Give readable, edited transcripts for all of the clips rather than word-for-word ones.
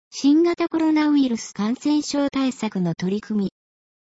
新型コロナウイルス感染症対策の取り組み。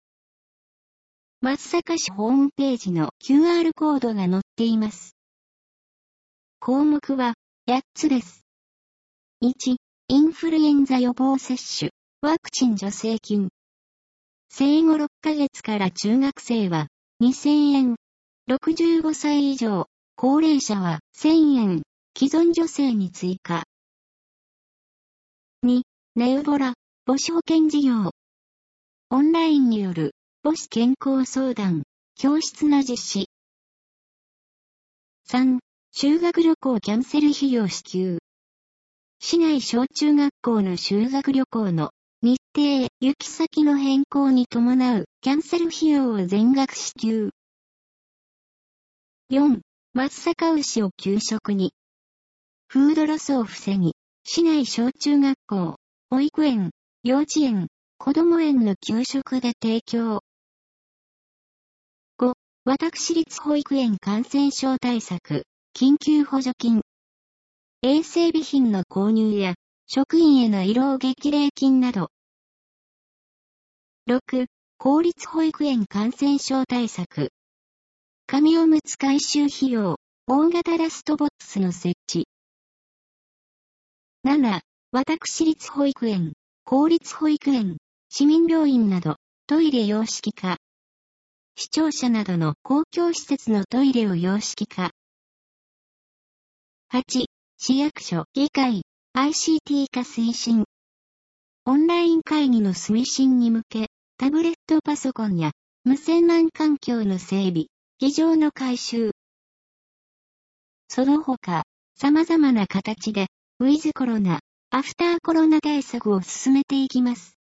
松阪市ホームページの QR コードが載っています。項目は8つです。1、インフルエンザ予防接種、ワクチン助成金。生後6ヶ月から中学生は2000円。65歳以上、高齢者は1000円。既存助成に追加。2、ネウボラ、母子保険事業。オンラインによる母子健康相談、教室の実施。3、修学旅行キャンセル費用支給。市内小中学校の修学旅行の日程、行き先の変更に伴うキャンセル費用を全額支給。4、松阪牛を給食に。フードロスを防ぎ、市内小中学校、保育園、幼稚園、子ども園の給食で提供。5、私立保育園感染症対策、緊急補助金。衛生備品の購入や、職員への慰労激励金など。6、公立保育園感染症対策。紙おむつ回収費用、大型ラストボックスの設置。7、私立保育園、公立保育園、市民病院など、トイレ洋式化。市庁舎などの公共施設のトイレを洋式化。8、市役所、議会、ICT 化推進。オンライン会議の推進に向け、タブレットパソコンや無線 LAN 環境の整備、議場の改修。その他、様々な形で、ウィズコロナ、アフターコロナ対策を進めていきます。